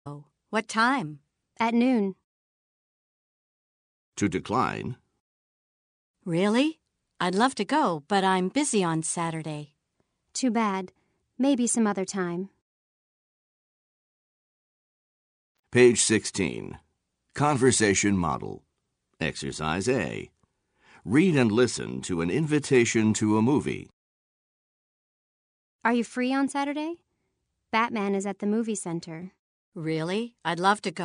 What time? At noon. To decline. Really? I'd love to go, but I'm busy on Saturday. Too bad. Maybe some other time. Page 16. Conversation Model. Exercise A. Read and listen to an invitation to a movie. Are you free on Saturday? Batman is at the movie center. Really? I'd love to go.